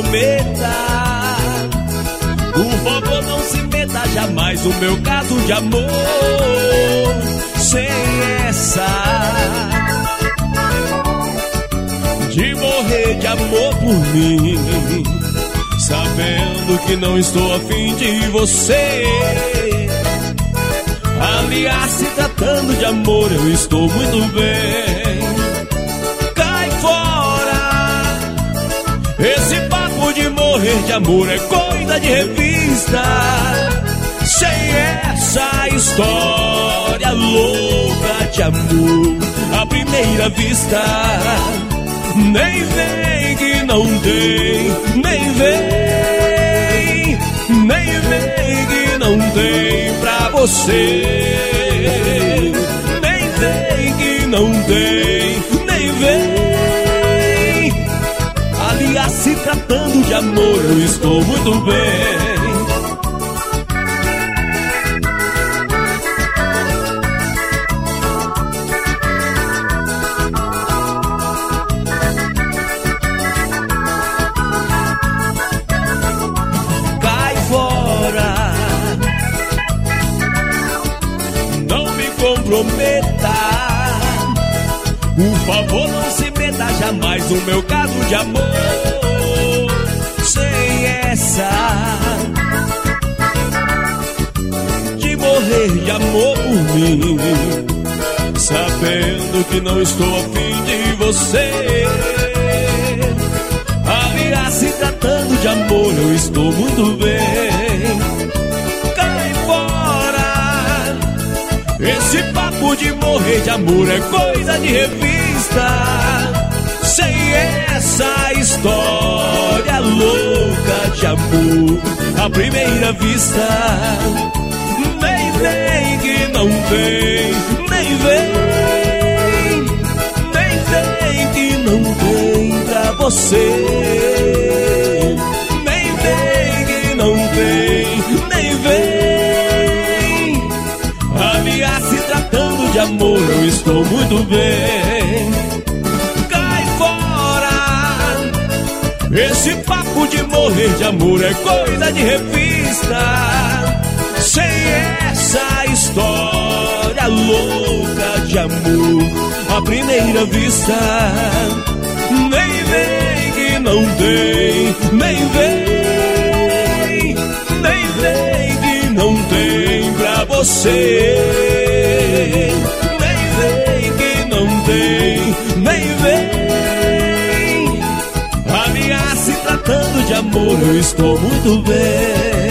comprometa. Por favor, não se meta jamais no meu caso de amor. Sem essa de morrer de amor por mim, sabendo que não estou afim de você. Aliás, se tratando de amor, eu estou muito bem. Cai fora! Esse papo de morrer de amor é coisa de revista. Sem essa história louca de amor à primeira vista. Nem vem que não tem, nem vem, nem vem que não tem pra você. Nem vem que não tem, nem vem. Aliás, se tratando de amor, eu estou muito bem. Comprometa. Por favor, não se meta jamais no meu caso de amor. Sem essa de morrer de amor por mim, sabendo que não estou afim de você. Aliás, se tratando de amor, eu estou muito bem. Cai fora! Esse papo de morrer de amor é coisa de revista. Sem essa história louca de amor à primeira vista. Nem vem que não vem, nem vem, nem vem que não vem pra você. Nem vem que não vem, nem vem. Aliás, se tratando de amor, eu estou muito bem. Cai fora! Esse papo de morrer de amor é coisa de revista. Sem essa história louca de amor à primeira vista. Nem vem que não tem, nem vem, nem vem que não tem pra você. Nem vem que não tem, nem vem. Aliás, se tratando de amor, eu estou muito bem.